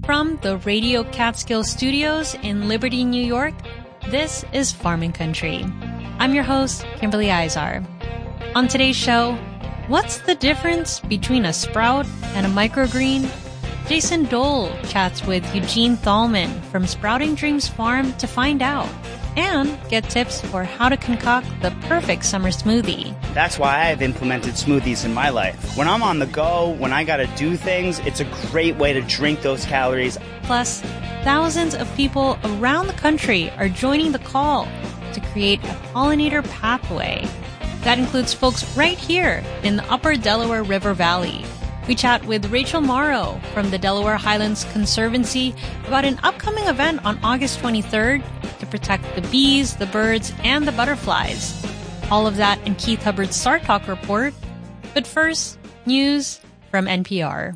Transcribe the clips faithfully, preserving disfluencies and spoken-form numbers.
From the Radio Catskill Studios in Liberty, New York, this is Farming Country. I'm your host, Kimberly Izar. On today's show, what's the difference between a sprout and a microgreen? Jason Dole chats with Eugene Thalman from Sprouting Dreams Farm to find out and get tips for how to concoct the perfect summer smoothie. That's why I've implemented smoothies in my life. When I'm on the go, when I gotta do things, it's a great way to drink those calories. Plus, thousands of people around the country are joining the call to create a pollinator pathway. That includes folks right here in the Upper Delaware River Valley. We chat with Rachel Morrow from the Delaware Highlands Conservancy about an upcoming event on August twenty-third to protect the bees, the birds, and the butterflies. All of that in Keith Hubbard's StarTalk report. But first, news from N P R.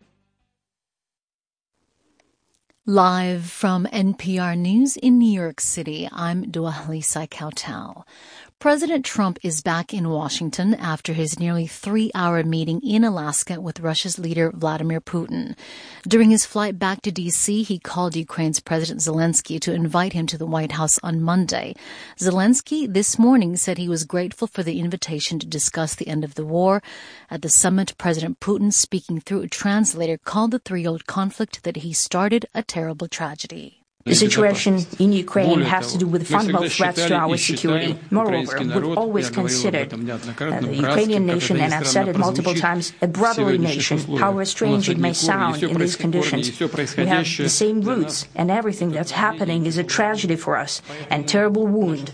Live from N P R News in New York City, I'm Dualisa Kautal. President Trump is back in Washington after his nearly three-hour meeting in Alaska with Russia's leader Vladimir Putin. During his flight back to D C, he called Ukraine's President Zelensky to invite him to the White House on Monday. Zelensky this morning said he was grateful for the invitation to discuss the end of the war. At the summit, President Putin, speaking through a translator, called the three-year-old conflict that he started a terrible tragedy. The situation in Ukraine has to do with fundamental threats to our security. Moreover, we've always considered uh, the Ukrainian nation, and I've said it multiple times, a brotherly nation, however strange it may sound in these conditions. We have the same roots, and everything that's happening is a tragedy for us and terrible wound.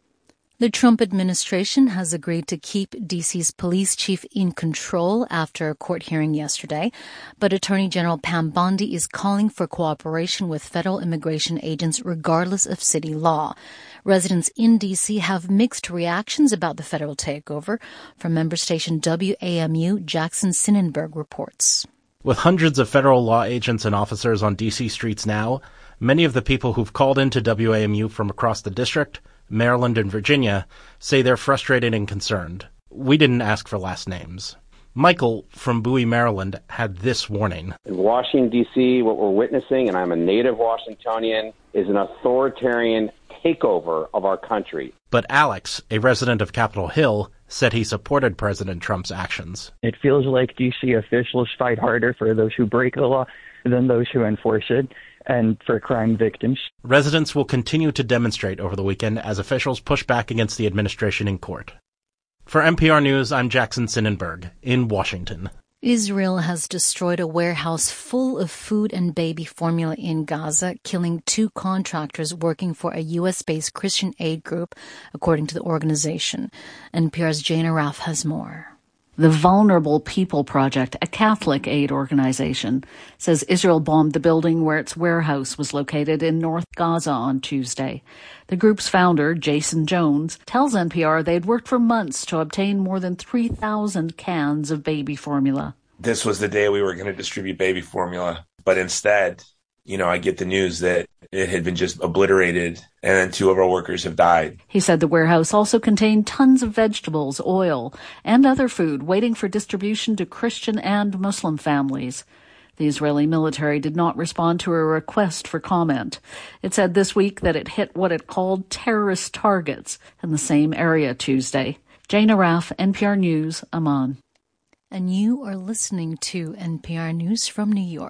The Trump administration has agreed to keep D C's police chief in control after a court hearing yesterday, but Attorney General Pam Bondi is calling for cooperation with federal immigration agents regardless of city law. Residents in D C have mixed reactions about the federal takeover. From member station W A M U, Jackson Sinnenberg reports. With hundreds of federal law agents and officers on D C streets now, many of the people who've called into W A M U from across the district, Maryland and Virginia, say they're frustrated and concerned. We didn't ask for last names. Michael from Bowie, Maryland, had this warning. In Washington, D C, what we're witnessing, and I'm a native Washingtonian, is an authoritarian takeover of our country. But Alex, a resident of Capitol Hill, said he supported President Trump's actions. It feels like D C officials fight harder for those who break the law than those who enforce it, and for crime victims. Residents will continue to demonstrate over the weekend as officials push back against the administration in court. For N P R News, I'm Jackson Sinnenberg in Washington. Israel has destroyed a warehouse full of food and baby formula in Gaza, killing two contractors working for a U S-based Christian aid group, according to the organization. N P R's Jane Araf has more. The Vulnerable People Project, a Catholic aid organization, says Israel bombed the building where its warehouse was located in North Gaza on Tuesday. The group's founder, Jason Jones, tells N P R they'd worked for months to obtain more than three thousand cans of baby formula. This was the day we were going to distribute baby formula, but instead, you know, I get the news that it had been just obliterated, and then two of our workers have died. He said the warehouse also contained tons of vegetables, oil, and other food waiting for distribution to Christian and Muslim families. The Israeli military did not respond to a request for comment. It said this week that it hit what it called terrorist targets in the same area Tuesday. Jane Araf, N P R News, Amman. And you are listening to N P R News from New York.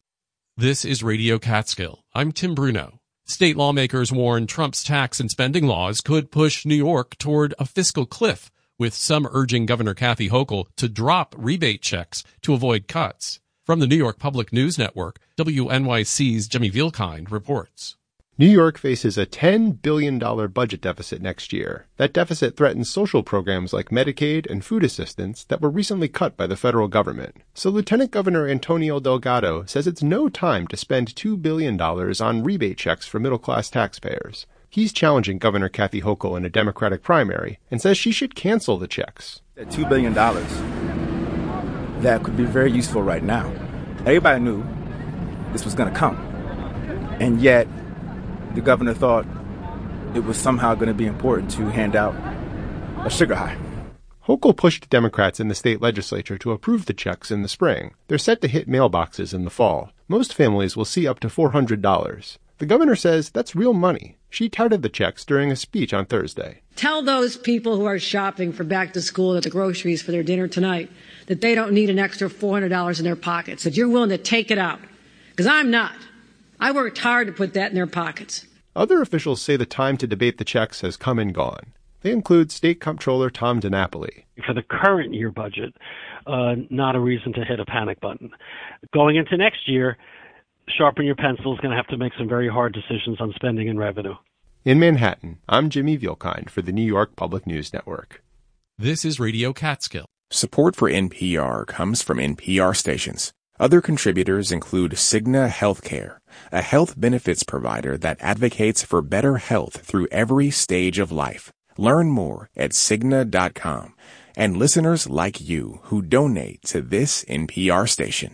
This is Radio Catskill. I'm Tim Bruno. State lawmakers warn Trump's tax and spending laws could push New York toward a fiscal cliff, with some urging Governor Kathy Hochul to drop rebate checks to avoid cuts. From the New York Public News Network, W N Y C's Jimmy Vielkind reports. New York faces a ten billion dollars budget deficit next year. That deficit threatens social programs like Medicaid and food assistance that were recently cut by the federal government. So Lieutenant Governor Antonio Delgado says it's no time to spend two billion dollars on rebate checks for middle-class taxpayers. He's challenging Governor Kathy Hochul in a Democratic primary and says she should cancel the checks. That two billion dollars, that could be very useful right now. Everybody knew this was going to come. And yet, the governor thought it was somehow going to be important to hand out a sugar high. Hochul pushed Democrats in the state legislature to approve the checks in the spring. They're set to hit mailboxes in the fall. Most families will see up to four hundred dollars. The governor says that's real money. She touted the checks during a speech on Thursday. Tell those people who are shopping for back to school at the groceries for their dinner tonight that they don't need an extra four hundred dollars in their pockets, that you're willing to take it out. Because I'm not. I worked hard to put that in their pockets. Other officials say the time to debate the checks has come and gone. They include State Comptroller Tom DiNapoli. For the current year budget, uh, not a reason to hit a panic button. Going into next year, sharpen your pencil is going to have to make some very hard decisions on spending and revenue. In Manhattan, I'm Jimmy Vielkind for the New York Public News Network. This is Radio Catskill. Support for N P R comes from N P R stations. Other contributors include Cigna Healthcare, a health benefits provider that advocates for better health through every stage of life. Learn more at Cigna dot com. And listeners like you who donate to this N P R station.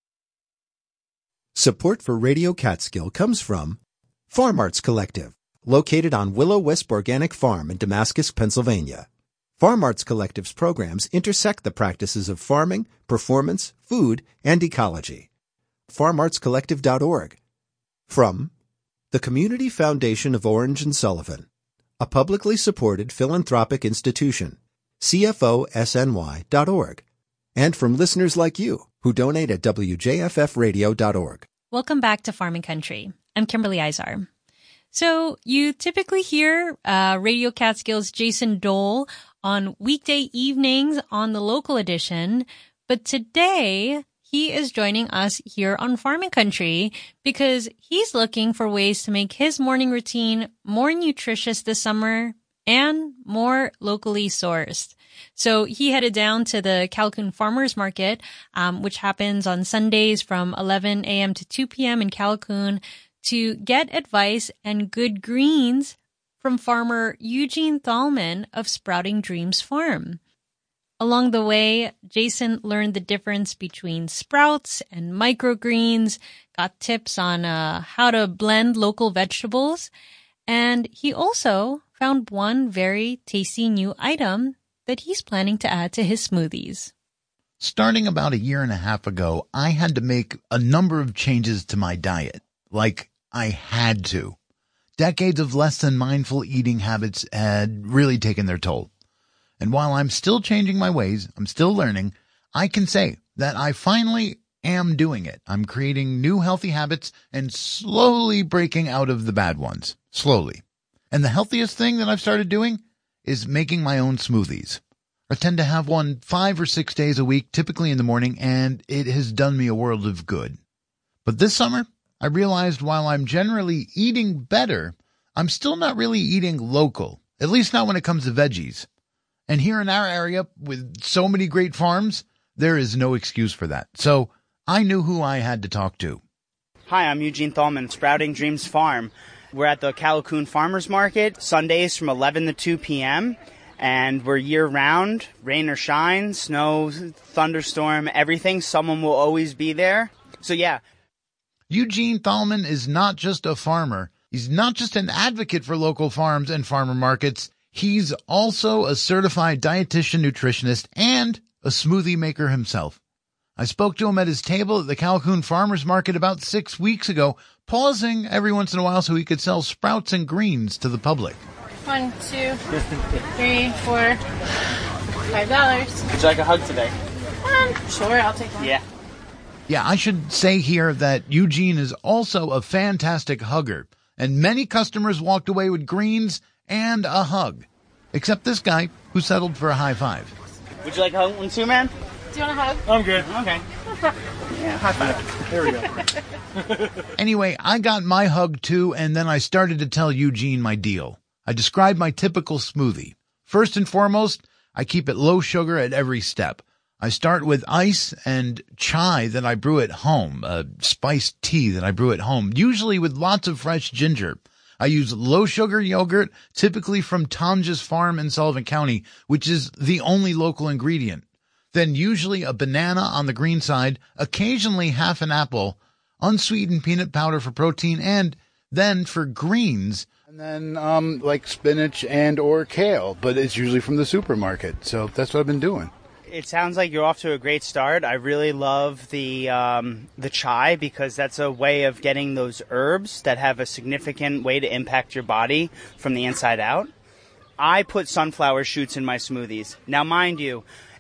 Support for Radio Catskill comes from Farm Arts Collective, located on Willow Wisp Organic Farm in Damascus, Pennsylvania. Farm Arts Collective's programs intersect the practices of farming, performance, food, and ecology. farm arts collective dot org. From the Community Foundation of Orange and Sullivan, a publicly supported philanthropic institution, C F O S N Y dot org. And from listeners like you who donate at W J F F radio dot org. Welcome back to Farming Country. I'm Kimberly Izar. So you typically hear uh, Radio Catskill's Jason Dole on weekday evenings on the local edition, but today he is joining us here on Farming Country because he's looking for ways to make his morning routine more nutritious this summer and more locally sourced. So he headed down to the Calhoun Farmers Market, um, which happens on Sundays from eleven a.m. to two p.m. in Calhoun, to get advice and good greens from farmer Eugene Thalman of Sprouting Dreams Farm. Along the way, Jason learned the difference between sprouts and microgreens, got tips on uh, how to blend local vegetables, and he also found one very tasty new item that he's planning to add to his smoothies. Starting about a year and a half ago, I had to make a number of changes to my diet. Like, I had to. Decades of less than mindful eating habits had really taken their toll. And while I'm still changing my ways, I'm still learning, I can say that I finally am doing it. I'm creating new healthy habits and slowly breaking out of the bad ones. Slowly. And the healthiest thing that I've started doing is making my own smoothies. I tend to have one five or six days a week, typically in the morning, and it has done me a world of good. But this summer, I realized while I'm generally eating better, I'm still not really eating local, at least not when it comes to veggies. And here in our area, with so many great farms, there is no excuse for that. So I knew who I had to talk to. Hi, I'm Eugene Thalman, Sprouting Dreams Farm. We're at the Calhoun Farmers Market, Sundays from eleven to two p.m., and we're year-round, rain or shine, snow, thunderstorm, everything. Someone will always be there. So, yeah. Eugene Thalman is not just a farmer. He's not just an advocate for local farms and farmer markets. He's also a certified dietitian, nutritionist, and a smoothie maker himself. I spoke to him at his table at the Calhoun Farmers Market about six weeks ago, pausing every once in a while so he could sell sprouts and greens to the public. One, two, three, four, five dollars. Would you like a hug today? Um, sure, I'll take one. Yeah. Yeah, I should say here that Eugene is also a fantastic hugger, and many customers walked away with greens and a hug, except this guy who settled for a high five. Would you like a hug one too, man? Do you want a hug? I'm good. Okay. Yeah, high five. There we go. Anyway, I got my hug too, and then I started to tell Eugene my deal. I described my typical smoothie. First and foremost, I keep it low sugar at every step. I start with ice and chai that I brew at home, a spiced tea that I brew at home, usually with lots of fresh ginger. I use low sugar yogurt, typically from Tonja's Farm in Sullivan County, which is the only local ingredient. Then usually a banana on the green side, occasionally half an apple, unsweetened peanut powder for protein, and then for greens, and then um like spinach and or kale, but it's usually from the supermarket. So that's what I've been doing. It sounds like you're off to a great start. I really love the um, the chai because that's a way of getting those herbs that have a significant way to impact your body from the inside out. I put sunflower shoots in my smoothies. Now, mind you,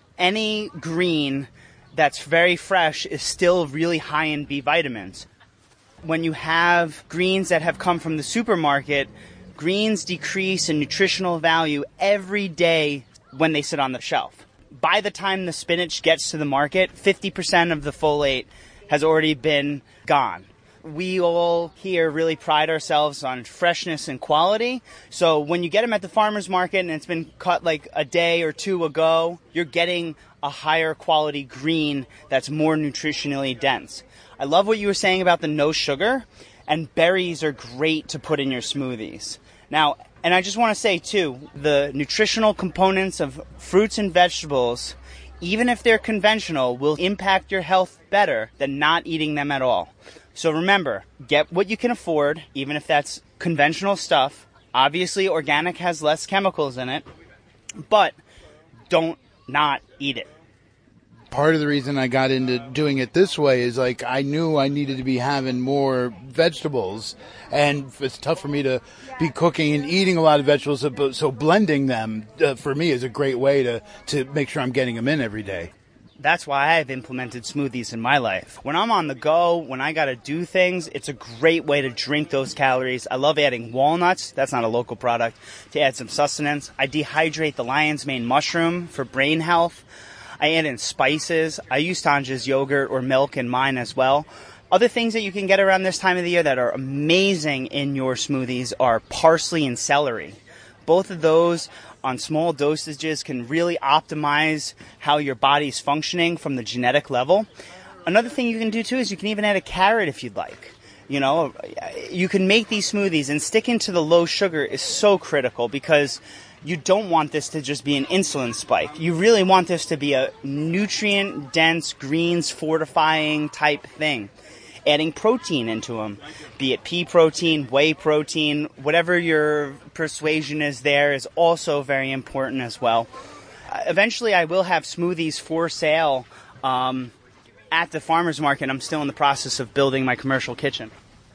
any green that's very fresh is still really high in B vitamins. When you have greens that have come from the supermarket, greens decrease in nutritional value every day when they sit on the shelf. By the time the spinach gets to the market, fifty percent of the folate has already been gone. We all here really pride ourselves on freshness and quality. So when you get them at the farmer's market and it's been cut like a day or two ago, you're getting a higher quality green that's more nutritionally dense. I love what you were saying about the no sugar, and berries are great to put in your smoothies. Now, and I just want to say, too, the nutritional components of fruits and vegetables, even if they're conventional, will impact your health better than not eating them at all. So remember, get what you can afford, even if that's conventional stuff. Obviously, organic has less chemicals in it, but don't not eat it. Part of the reason I got into doing it this way is like I knew I needed to be having more vegetables, and it's tough for me to be cooking and eating a lot of vegetables, so, so blending them uh, for me is a great way to, to make sure I'm getting them in every day. That's why I've implemented smoothies in my life. When I'm on the go, when I got to do things, it's a great way to drink those calories. I love adding walnuts. That's not a local product. To add some sustenance. I dehydrate the lion's mane mushroom for brain health. I add in spices. I use Tanja's yogurt or milk in mine as well. Other things that you can get around this time of the year that are amazing in your smoothies are parsley and celery. Both of those on small dosages can really optimize how your body's functioning from the genetic level. Another thing you can do too is you can even add a carrot if you'd like. You know, you can make these smoothies, and sticking to the low sugar is so critical because you don't want this to just be an insulin spike. You really want this to be a nutrient-dense, greens fortifying type thing. Adding protein into them, be it pea protein, whey protein, whatever your persuasion is there is also very important as well. Uh, eventually, I will have smoothies for sale um, at the farmer's market. I'm still in the process of building my commercial kitchen.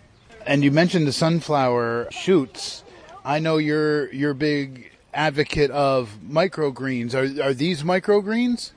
And you mentioned the sunflower shoots. I know you're you're a big advocate of microgreens. Are are these microgreens?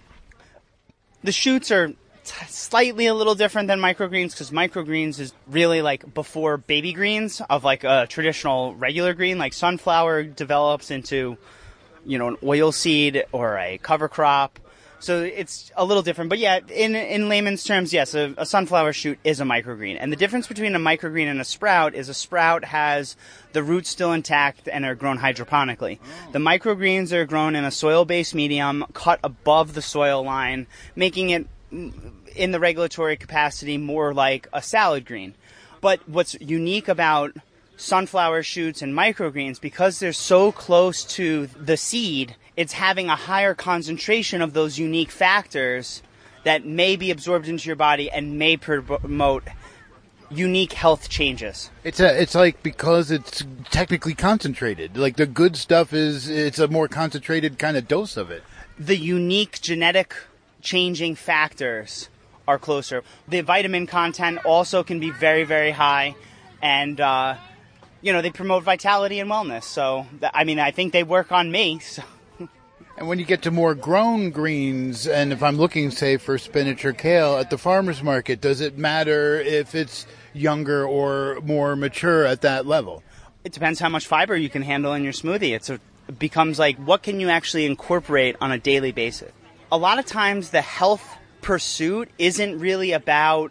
The shoots are t- slightly a little different than microgreens because microgreens is really like before baby greens of like a traditional regular green. Like sunflower develops into, you know, an oil seed or a cover crop. So it's a little different. But yeah, in in layman's terms, yes, a, a sunflower shoot is a microgreen. And the difference between a microgreen and a sprout is a sprout has the roots still intact and are grown hydroponically. The microgreens are grown in a soil-based medium cut above the soil line, making it, in the regulatory capacity, more like a salad green. But what's unique about sunflower shoots and microgreens, because they're so close to the seed, it's having a higher concentration of those unique factors that may be absorbed into your body and may promote unique health changes. It's a, it's like because it's technically concentrated. Like the good stuff is, it's a more concentrated kind of dose of it. The unique genetic changing factors are closer. The vitamin content also can be very, very high, and uh, you know, they promote vitality and wellness. So, I mean, I think they work on me. So. And when you get to more grown greens, and if I'm looking, say, for spinach or kale at the farmer's market, does it matter if it's younger or more mature at that level? It depends how much fiber you can handle in your smoothie. It's a, it becomes like, what can you actually incorporate on a daily basis? A lot of times the health pursuit isn't really about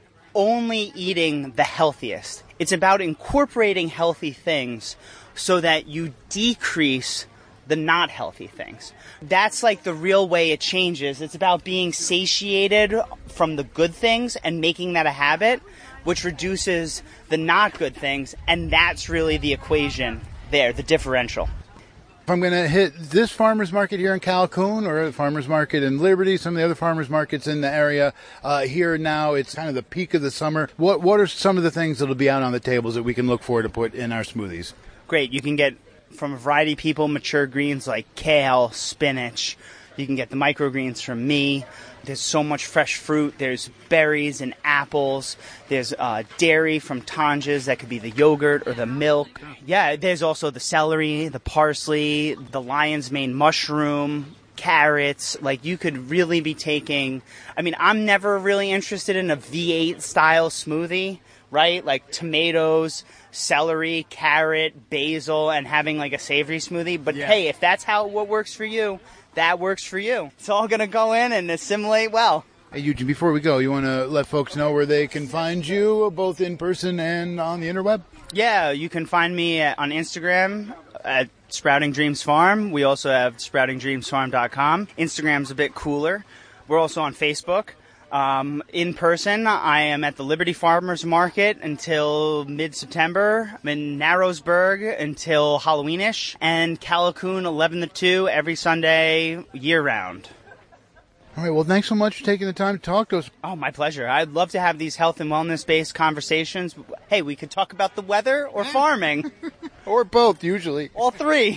only eating the healthiest. It's about incorporating healthy things so that you decrease the not healthy things. That's like the real way it changes. It's about being satiated from the good things and making that a habit, which reduces the not good things, and that's really the equation there, the differential. If I'm going to hit this farmer's market here in Calhoun or the farmer's market in Liberty, some of the other farmer's markets in the area, uh, here now it's kind of the peak of the summer. What what are some of the things that will be out on the tables that we can look for to put in our smoothies? Great. You can get from a variety of people mature greens like kale, spinach, You can get the microgreens from me. There's so much fresh fruit. There's berries and apples. There's uh, dairy from Tanja's. That could be the yogurt or the milk. Yeah, there's also the celery, the parsley, the lion's mane mushroom, carrots. Like, you could really be taking... I mean, I'm never really interested in a V eight style smoothie, right? Like tomatoes, celery, carrot, basil, and having like a savory smoothie. But yeah. Hey, if that's how what works for you, that works for you. It's all going to go in and assimilate well. Hey, Eugene, before we go, you want to let folks know where they can find you, both in person and on the interweb? Yeah, you can find me at, on Instagram at Sprouting Dreams Farm. We also have sprouting dreams farm dot com. Instagram's a bit cooler. We're also on Facebook. Um, in person, I am at the Liberty Farmers Market until mid-September. I'm in Narrowsburg until Halloweenish, and Callicoon eleven to two every Sunday, year-round. All right, well, thanks so much for taking the time to talk to us. Oh, my pleasure. I'd love to have these health and wellness-based conversations. Hey, we could talk about the weather or farming. Or both, usually. All three.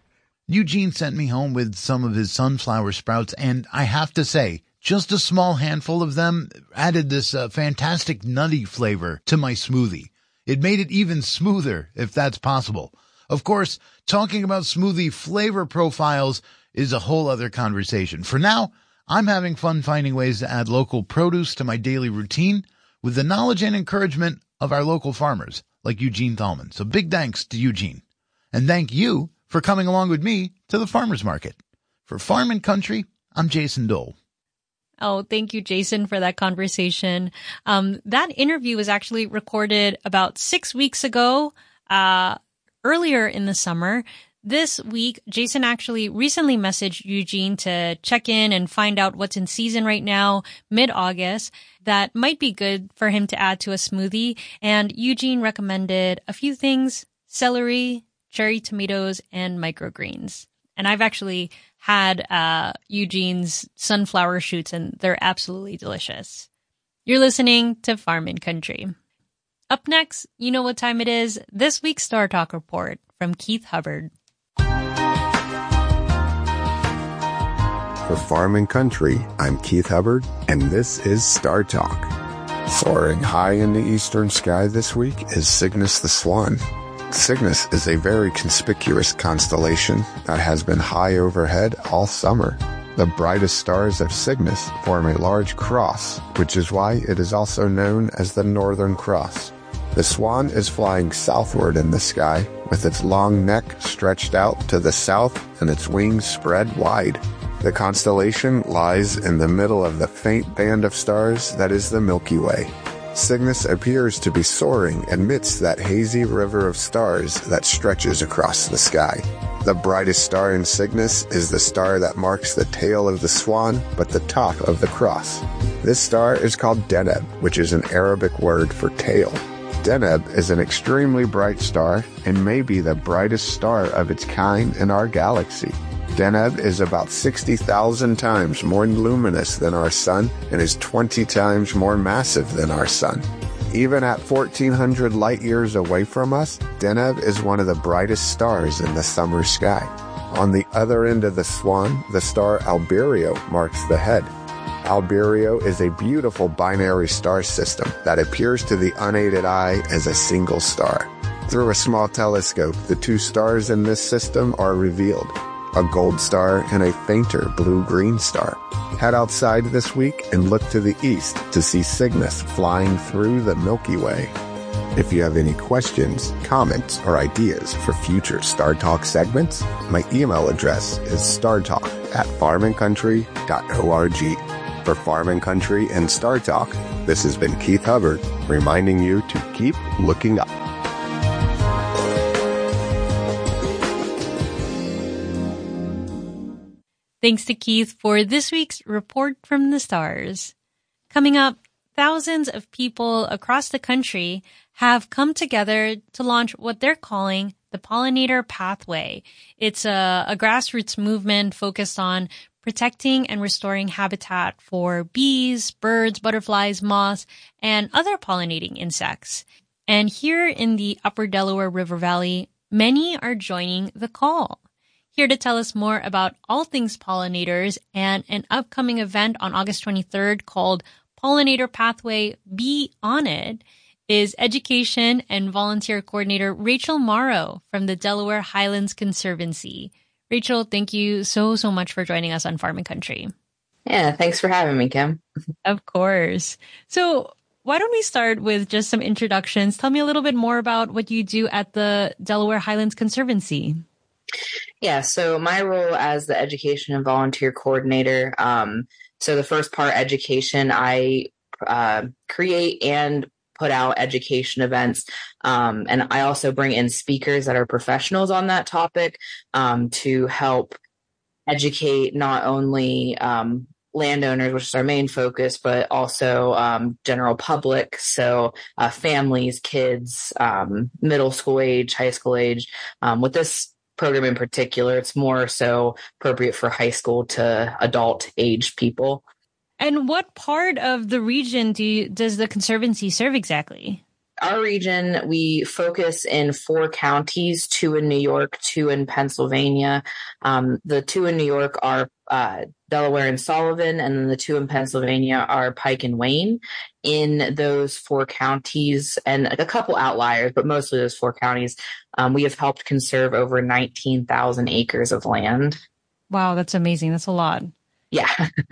Eugene sent me home with some of his sunflower sprouts, and I have to say, just a small handful of them added this uh, fantastic nutty flavor to my smoothie. It made it even smoother, if that's possible. Of course, talking about smoothie flavor profiles is a whole other conversation. For now, I'm having fun finding ways to add local produce to my daily routine with the knowledge and encouragement of our local farmers, like Eugene Thalman. So big thanks to Eugene. And thank you for coming along with me to the farmer's market. For Farm and Country, I'm Jason Dole. Oh, thank you, Jason, for that conversation. Um, that interview was actually recorded about six weeks ago, uh, earlier in the summer. This week, Jason actually recently messaged Eugene to check in and find out what's in season right now, mid-August, that might be good for him to add to a smoothie. And Eugene recommended a few things: celery, cherry tomatoes, and microgreens. And I've actually had uh Eugene's sunflower shoots, and they're absolutely delicious. You're listening to Farm and Country. Up next, you know what time it is. This week's Star Talk report from Keith Hubbard. For Farm and Country, I'm Keith Hubbard, and this is Star Talk. Soaring high in the eastern sky this week is Cygnus the Swan. Cygnus is a very conspicuous constellation that has been high overhead all summer. The brightest stars of Cygnus form a large cross, which is why it is also known as the Northern Cross. The swan is flying southward in the sky, with its long neck stretched out to the south and its wings spread wide. The constellation lies in the middle of the faint band of stars that is the Milky Way. Cygnus appears to be soaring amidst that hazy river of stars that stretches across the sky. The brightest star in Cygnus is the star that marks the tail of the swan, but the top of the cross. This star is called Deneb, which is an Arabic word for tail. Deneb is an extremely bright star and may be the brightest star of its kind in our galaxy. Deneb is about sixty thousand times more luminous than our sun and is twenty times more massive than our sun. Even at fourteen hundred light years away from us, Deneb is one of the brightest stars in the summer sky. On the other end of the swan, the star Albireo marks the head. Albireo is a beautiful binary star system that appears to the unaided eye as a single star. Through a small telescope, the two stars in this system are revealed: a gold star and a fainter blue-green star. Head outside this week and look to the east to see Cygnus flying through the Milky Way. If you have any questions, comments, or ideas for future Star Talk segments, my email address is startalk at farm and country dot org. For Farm and Country and Star Talk, this has been Keith Hubbard, reminding you to keep looking up. Thanks to Keith for this week's Report from the Stars. Coming up, thousands of people across the country have come together to launch what they're calling the Pollinator Pathway. It's a, a grassroots movement focused on protecting and restoring habitat for bees, birds, butterflies, moths, and other pollinating insects. And here in the Upper Delaware River Valley, many are joining the call. here to tell us more about all things pollinators and an upcoming event on August twenty-third called Pollinator Pathway Bee on It is Education and Volunteer Coordinator Rachel Morrow from the Delaware Highlands Conservancy. Rachel, thank you so, so much for joining us on Farm and Country. Yeah, thanks for having me, Kim. Of course. So why don't we start with just some introductions? Tell me a little bit more about what you do at the Delaware Highlands Conservancy. Yeah, so my role as the Education and Volunteer Coordinator, um, so the first part, education, I uh, create and put out education events. Um, and I also bring in speakers that are professionals on that topic um, to help educate not only um, landowners, which is our main focus, but also um, general public. So uh, families, kids, um, middle school age, high school age. Um, with this program in particular, it's more so appropriate for high school to adult age people. And what part of the region do you, does the Conservancy serve exactly? Our region, we focus in four counties, two in New York, two in Pennsylvania. Um, the two in New York are uh, Delaware and Sullivan, and then the two in Pennsylvania are Pike and Wayne. In those four counties, and a couple outliers, but mostly those four counties, um, we have helped conserve over nineteen thousand acres of land. Wow, that's amazing. That's a lot. Yeah.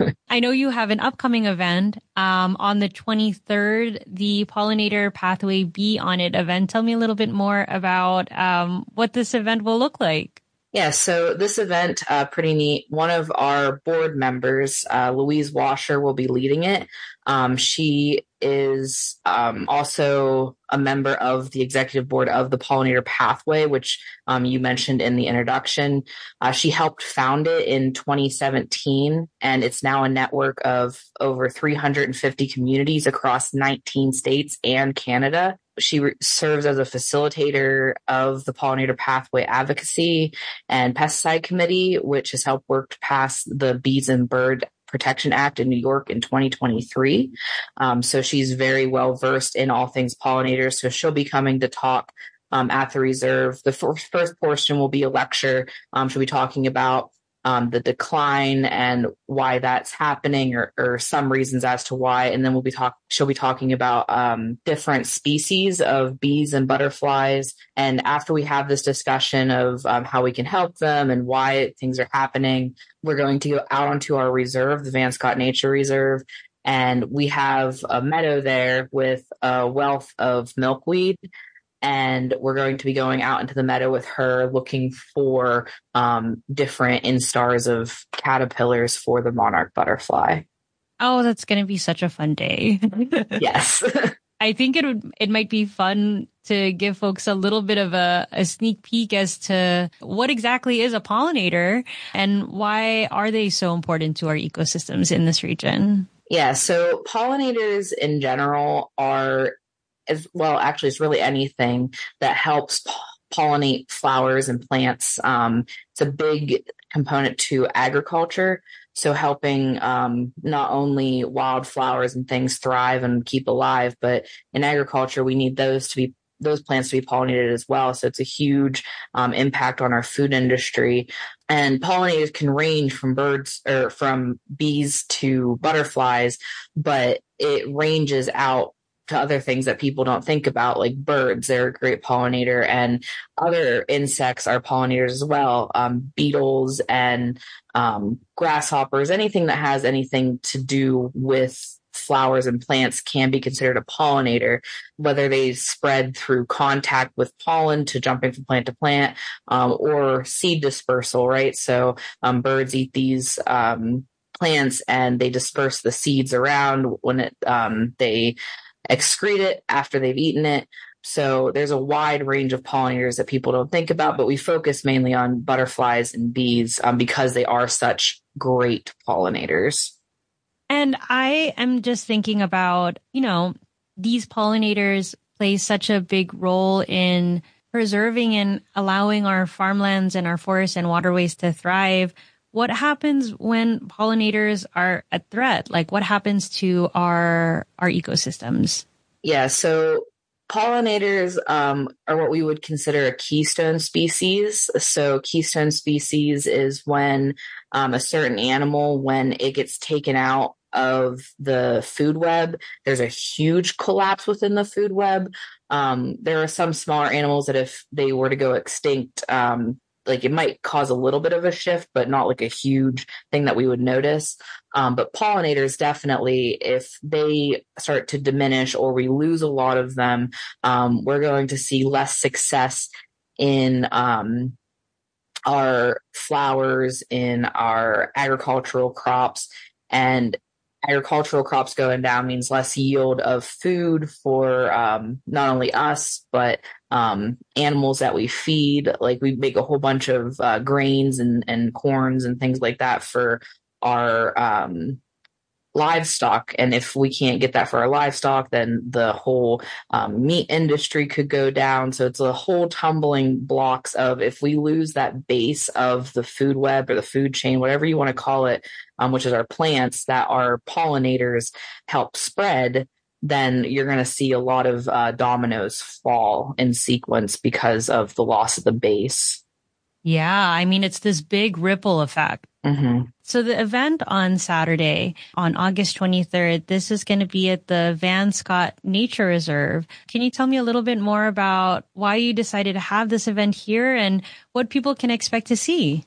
I know you have an upcoming event um, on the twenty-third, the Pollinator Pathway Bee on It event. Tell me a little bit more about um, what this event will look like. Yeah, so this event, uh, pretty neat. One of our board members, uh, Louise Washer, will be leading it. Um, she is um, also a member of the executive board of the Pollinator Pathway, which um, you mentioned in the introduction. Uh, she helped found it in twenty seventeen, and it's now a network of over three hundred fifty communities across nineteen states and Canada. She re- serves as a facilitator of the Pollinator Pathway Advocacy and Pesticide Committee, which has helped work to pass the Bees and Bird Protection Act in New York in twenty twenty-three. Um, so she's very well versed in all things pollinators. So she'll be coming to talk um, at the reserve. The first, first portion will be a lecture. Um, she'll be talking about um, the decline and why that's happening, or, or some reasons as to why. And then we'll be talk. She'll be talking about um, different species of bees and butterflies. And after we have this discussion of um, how we can help them and why things are happening, we're going to go out onto our reserve, the Van Scott Nature Reserve. And we have a meadow there with a wealth of milkweed. And we're going to be going out into the meadow with her looking for um, different instars of caterpillars for the monarch butterfly. Oh, that's going to be such a fun day. Yes. I think it would, it might be fun to give folks a little bit of a, a sneak peek as to what exactly is a pollinator and why are they so important to our ecosystems in this region? Yeah, so pollinators in general are, as well, actually, it's really anything that helps po- pollinate flowers and plants. Um, it's a big component to agriculture. So helping um, not only wildflowers and things thrive and keep alive, but in agriculture, we need those to be those plants to be pollinated as well. So it's a huge um, impact on our food industry. And pollinators can range from birds or from bees to butterflies, but it ranges out to other things that people don't think about, like birds. They're a great pollinator, and other insects are pollinators as well. Um, beetles and um, grasshoppers, anything that has anything to do with flowers and plants can be considered a pollinator, whether they spread through contact with pollen to jumping from plant to plant, um, or seed dispersal, right? So um, birds eat these um, plants and they disperse the seeds around when it, um, they excrete it after they've eaten it. So there's a wide range of pollinators that people don't think about, but we focus mainly on butterflies and bees um, because they are such great pollinators. And I am just thinking about, you know, these pollinators play such a big role in preserving and allowing our farmlands and our forests and waterways to thrive. What happens when pollinators are a threat? Like, what happens to our our ecosystems? Yeah, so Pollinators um, are what we would consider a keystone species. So keystone species is when um, a certain animal, when it gets taken out of the food web, there's a huge collapse within the food web. Um, there are some smaller animals that if they were to go extinct, um, like it might cause a little bit of a shift, but not like a huge thing that we would notice. Um, but pollinators definitely, if they start to diminish or we lose a lot of them, um, we're going to see less success in um, our flowers, in our agricultural crops. And agricultural crops going down means less yield of food for um, not only us, but um, animals that we feed. Like we make a whole bunch of uh, grains and, and corns and things like that for our um, livestock. And if we can't get that for our livestock, then the whole um, meat industry could go down. So it's a whole tumbling blocks of if we lose that base of the food web or the food chain, whatever you want to call it, um, which is our plants that our pollinators help spread, then you're going to see a lot of uh, dominoes fall in sequence because of the loss of the base. Yeah, I mean, it's this big ripple effect. Mm-hmm. So the event on Saturday, on August twenty-third, this is going to be at the Van Scott Nature Reserve. Can you tell me a little bit more about why you decided to have this event here and what people can expect to see?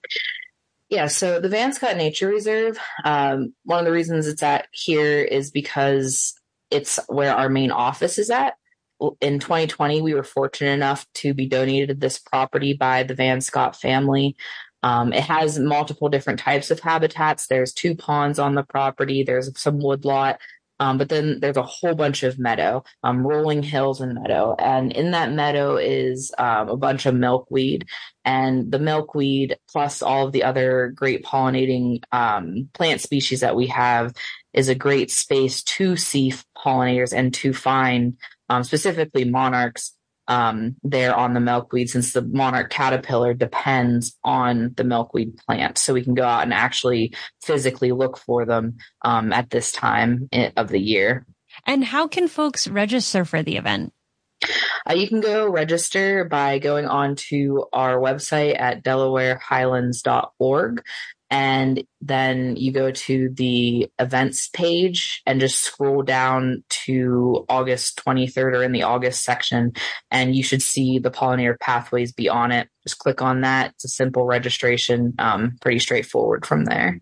Yeah, so the Van Scott Nature Reserve, um, one of the reasons it's at here is because it's where our main office is at. In twenty twenty, we were fortunate enough to be donated this property by the Van Scott family. Um, it has multiple different types of habitats. There's two ponds on the property. There's some woodlot. Um, but then there's a whole bunch of meadow, um, rolling hills and meadow. And in that meadow is um, a bunch of milkweed. And the milkweed, plus all of the other great pollinating um, plant species that we have, is a great space to see pollinators and to find um, specifically monarchs um, there on the milkweed, since the monarch caterpillar depends on the milkweed plant. So we can go out and actually physically look for them um, at this time of the year. And how can folks register for the event? Uh, you can go register by going on to our website at delaware highlands dot org. And then you go to the events page and just scroll down to August twenty-third or in the August section, and you should see the Pollinator Pathways be on it. Just click on that. It's a simple registration, um, pretty straightforward from there.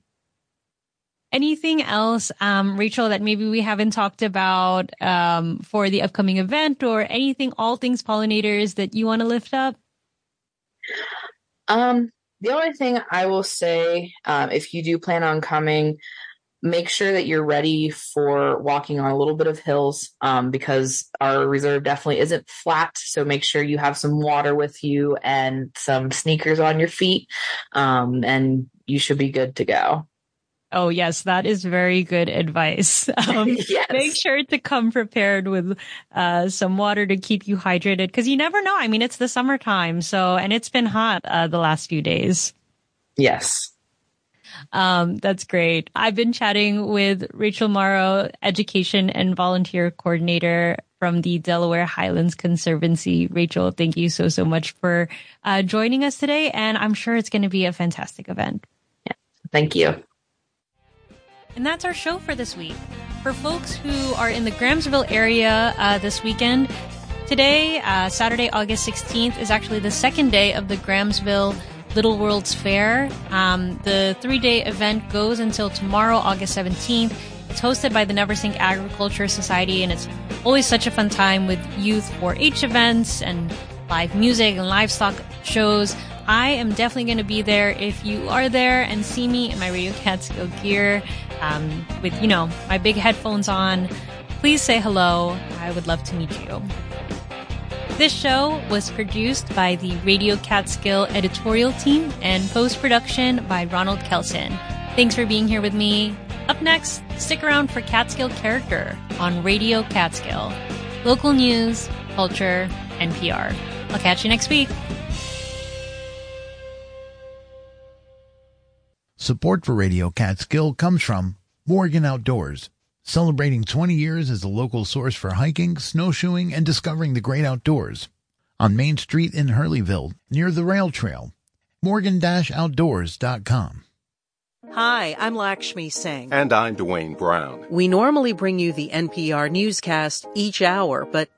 Anything else, um, Rachel, that maybe we haven't talked about um, for the upcoming event, or anything, all things pollinators, that you want to lift up? Um. The only thing I will say, um, if you do plan on coming, make sure that you're ready for walking on a little bit of hills, um, because our reserve definitely isn't flat. So make sure you have some water with you and some sneakers on your feet, um, and you should be good to go. Oh, yes, that is very good advice. Um, yes. Make sure to come prepared with uh, some water to keep you hydrated, because you never know. I mean, it's the summertime, so, and it's been hot uh, the last few days. Yes. Um, that's great. I've been chatting with Rachel Morrow, Education and Volunteer Coordinator from the Delaware Highlands Conservancy. Rachel, thank you so, so much for uh, joining us today, and I'm sure it's going to be a fantastic event. Yeah. Thank you. And that's our show for this week. For folks who are in the Grahamsville area uh, this weekend, today, uh, Saturday, August sixteenth, is actually the second day of the Grahamsville Little Worlds Fair. Um, the three-day event goes until tomorrow, August seventeenth. It's hosted by the Neversink Agriculture Society, and it's always such a fun time with youth four H events and live music and livestock shows. I am definitely going to be there. If you are there and see me in my Radio Catskill gear, um, with, you know, my big headphones on, please say hello. I would love to meet you. This show was produced by the Radio Catskill editorial team and post-production by Ronald Kelson. Thanks for being here with me. Up next, stick around for Catskill Character on Radio Catskill. Local news, culture, N P R. I'll catch you next week. Support for Radio Catskill comes from Morgan Outdoors. celebrating twenty years as a local source for hiking, snowshoeing, and discovering the great outdoors. On Main Street in Hurleyville, near the rail trail. Morgan Outdoors dot com. Hi, I'm Lakshmi Singh. And I'm Dwayne Brown. We normally bring you the N P R newscast each hour, but